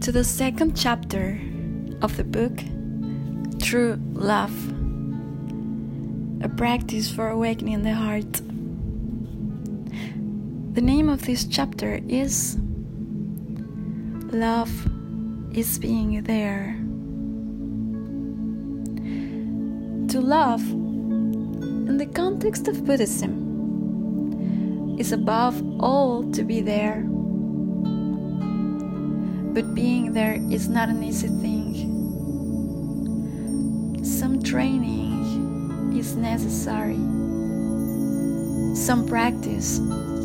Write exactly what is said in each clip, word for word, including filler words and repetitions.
to the second chapter of the book, True Love, a practice for awakening the heart. The name of this chapter is Love is Being There. To love, in the context of Buddhism, is above all to be there. But being there is not an easy thing. Some training is necessary, some practice.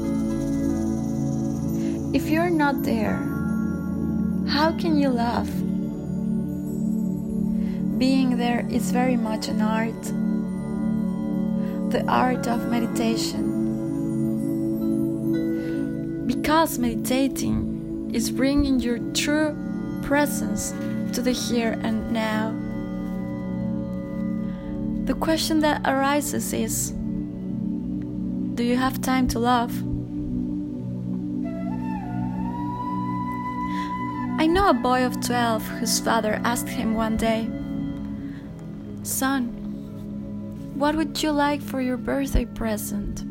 If you're not there, how can you love? Being there is very much an art, the art of meditation. Because meditating is bringing your true presence to the here and now. The question that arises is, do you have time to love? I know a boy of twelve whose father asked him one day, "Son, what would you like for your birthday present?"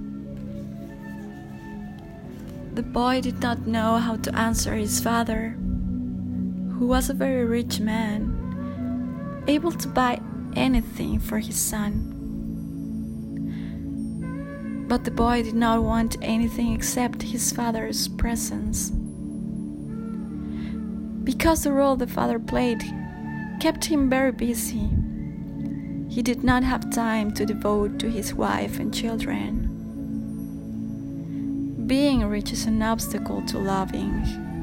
The boy did not know how to answer his father, who was a very rich man, able to buy anything for his son. But the boy did not want anything except his father's presence. Because the role the father played kept him very busy, he did not have time to devote to his wife and children. Being rich is an obstacle to loving.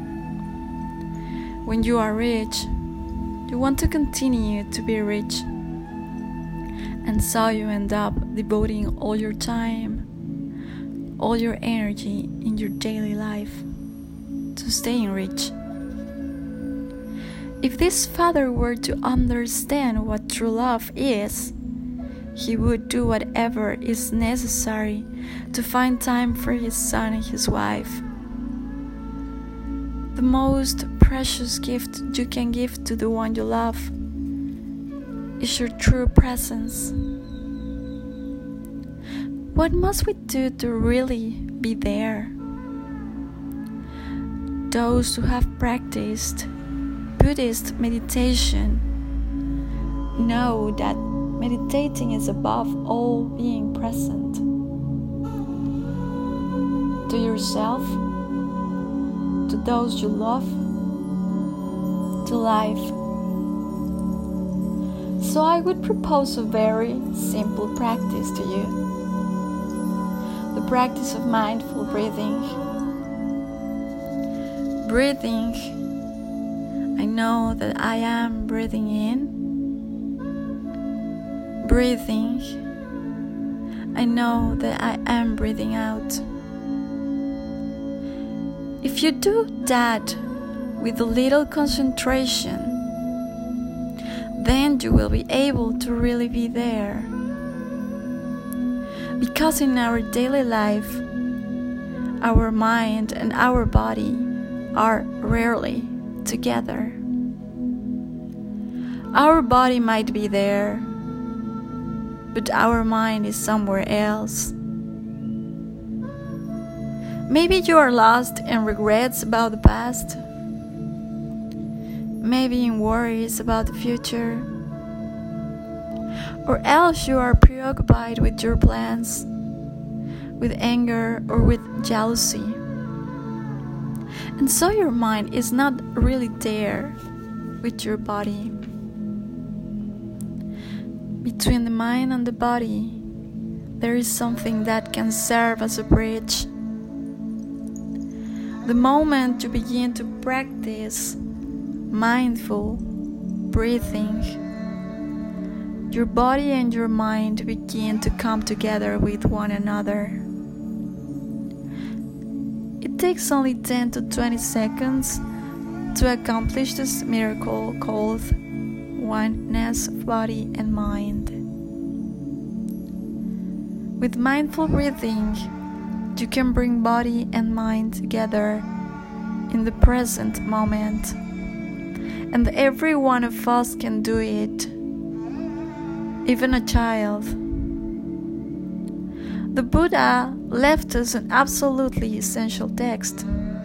When you are rich, you want to continue to be rich, and so you end up devoting all your time, all your energy in your daily life to staying rich. If this father were to understand what true love is, he would do whatever is necessary to find time for his son and his wife. The most precious gift you can give to the one you love is your true presence. What must we do to really be there? Those who have practiced Buddhist meditation know that meditating is above all being present to yourself, to those you love, to life. So I would propose a very simple practice to you, the practice of mindful breathing. Breathing, I know that I am breathing in. Breathing, I know that I am breathing out. If you do that with a little concentration, then you will be able to really be there. Because in our daily life, our mind and our body are rarely together. Our body might be there, but our mind is somewhere else. Maybe you are lost in regrets about the past, maybe in worries about the future, or else you are preoccupied with your plans, with anger or with jealousy. And so your mind is not really there with your body. Between the mind and the body, there is something that can serve as a bridge. The moment you begin to practice mindful breathing, your body and your mind begin to come together with one another. It takes only ten to twenty seconds to accomplish this miracle called oneness of body and mind. With mindful breathing, you can bring body and mind together in the present moment. and every one of us can do it, even a child. The Buddha left us an absolutely essential text.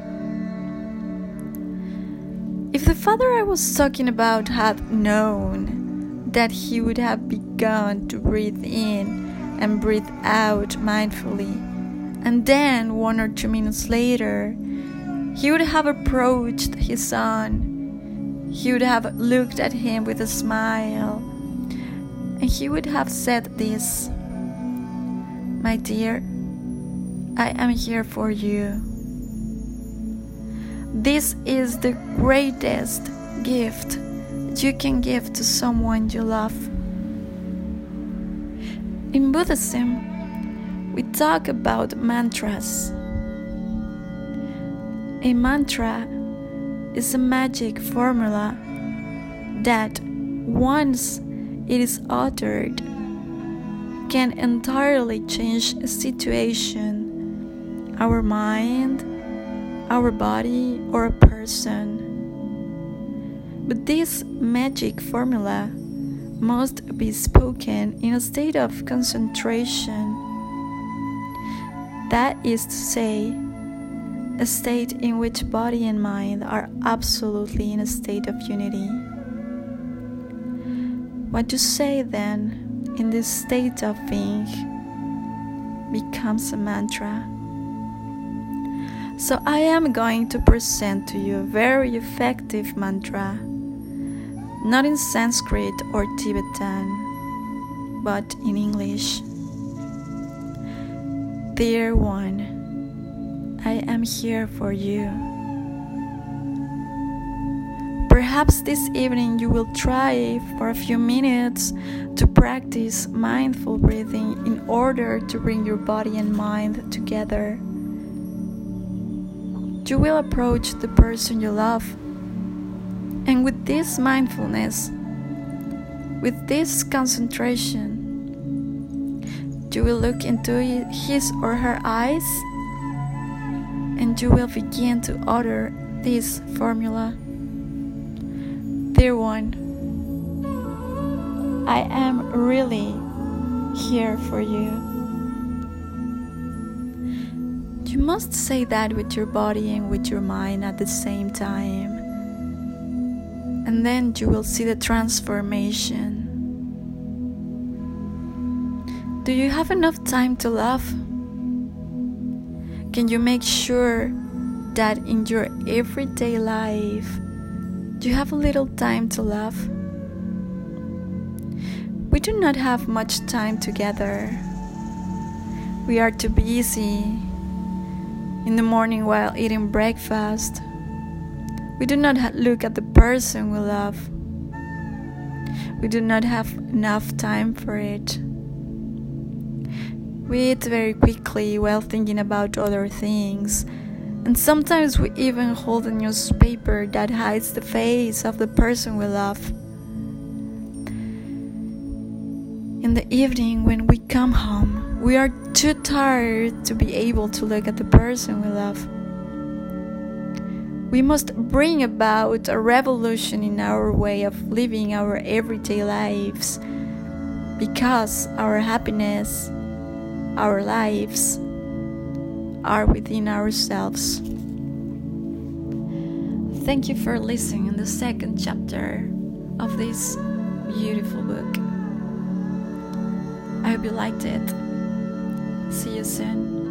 If the father I was talking about had known that he would have begun to breathe in and breathe out mindfully, and then one or two minutes later, he would have approached his son, he would have looked at him with a smile, and he would have said this: "My dear, I am here for you." This is the greatest gift you can give to someone you love. In Buddhism, we talk about mantras. A mantra is a magic formula that, once it is uttered, can entirely change a situation, our mind, our body, or a person. But this magic formula must be spoken in a state of concentration. That is to say, a state in which body and mind are absolutely in a state of unity. What you say then, in this state of being, becomes a mantra. So I am going to present to you a very effective mantra, not in Sanskrit or Tibetan, but in English. Dear one, I am here for you. Perhaps this evening you will try for a few minutes to practice mindful breathing in order to bring your body and mind together. You will approach the person you love, and with this mindfulness, with this concentration, you will look into his or her eyes, and you will begin to utter this formula: Dear one, I am really here for you. You must say that with your body and with your mind at the same time, and then you will see the transformation. Do you have enough time to love? Can you make sure that in your everyday life you have a little time to love? We do not have much time together. We are too busy. In the morning while eating breakfast, we do not ha- look at the person we love. We do not have enough time for it. We eat very quickly while thinking about other things, and sometimes we even hold a newspaper that hides the face of the person we love. In the evening when we come home, we are too tired to be able to look at the person we love. We must bring about a revolution in our way of living our everyday lives, because our happiness, our lives, are within ourselves. Thank you for listening in the second chapter of this beautiful book. I hope you liked it. See you soon.